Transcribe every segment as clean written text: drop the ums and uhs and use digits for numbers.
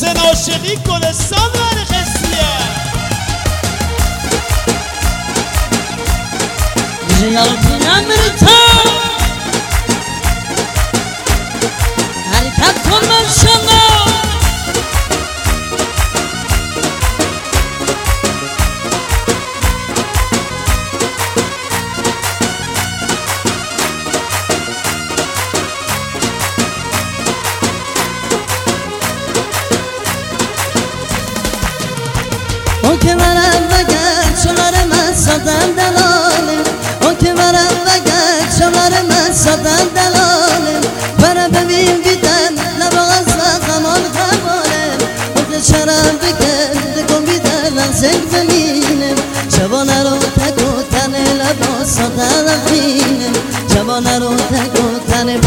حسین عاشقی گلستان ورخسیه جیال بینم مرتا حرکت کن من شما اون که برم بگرد شماره من سادم دلالم اون که برم بگرد شماره من سادم دلالم برم ببین بیدن لباغ و غمان خمالم اون که شرم بگرد کن بیدن لحظه ببینم شبانه رو تک و تنه لباس سادم رخینم شبانه رو تک و تنه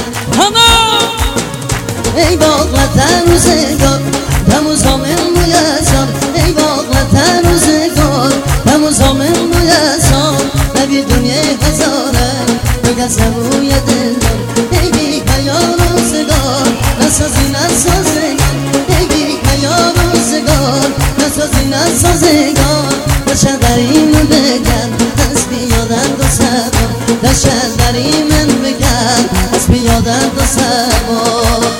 ای باغلت روزگار دمو زامن مویزار ای باغلت روزگار دمو زامن مویزار نبی دنیا هزاره بگه سبوی دلدار ای بی حیا روزگار نسازی نسازگار ای بی حیا روزگار نسازی نسازگار دشت دریمون بگن از بیادن دو سبار دشت دریمون بگن از بیادن دو سبار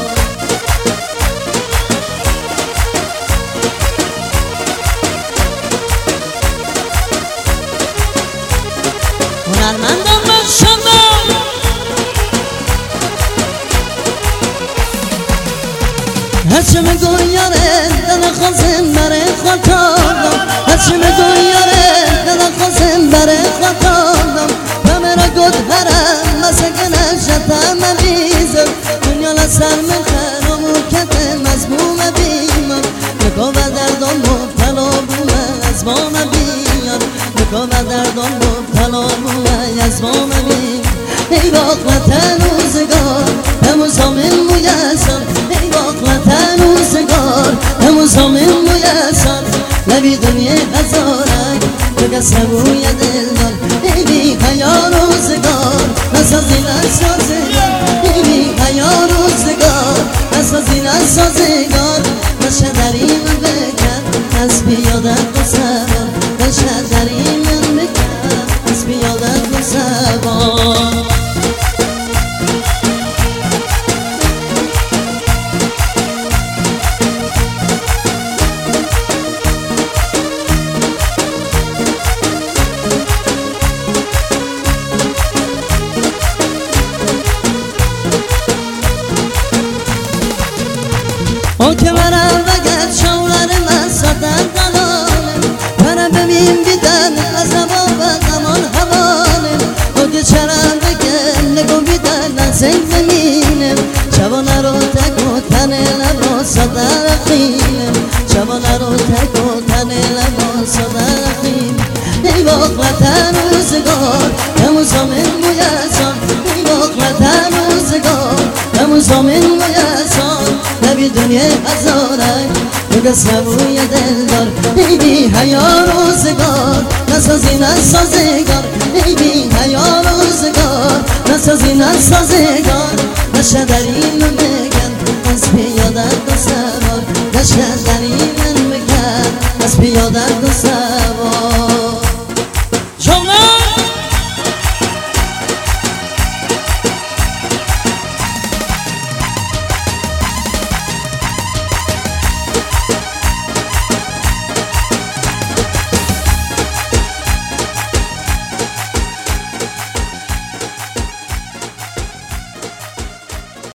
هنرمندم من شما هرچه میگو یاره دل خواستم برای خطابم هرچه میگو یاره دل خواستم برای خطابم و مرا گد هرم مسکن شتم بیزم دنیا لسر من خرم و کتم مزموم بیمم نکو و دردم مبتلا بوم از ما بیام نکو و دردم مبتلا بوم از ما بیم ای باغلت روزگار همون زامن مویزار ای باغلت روزگار همون زامن مویزار نبی دنیا هزارک بگه سبوی دلدار ای بی حیا روزگار نسازی نسازگار ای بی حیا روزگار نسازی نسازگار نشه دریم بکن از بیادت و سبار نشه دریم بکن از بیادت و سبار اون که برم بگرد شورر من سادم دلالم برم ببین بیدن از هوا و غمان حوالم اون که چرم بگرد نگو بیدن از این ببینم شبانه رو تک و تنه لباس سادم رخینم شبانه رو تک و تنه لباس سادم رخینم ای باغلت روزگار همون زامن مویزار ای باغلت روزگار همون زامن مویزار نبی دنیا هزارک بگه سبوی دلدار ای بی حیا روزگار نسازی نسازگار ای بی حیا روزگار نسازی نسازگار نشه دریم بگن از پیادت و سوار نشه دریم بگن از پیادت و سوار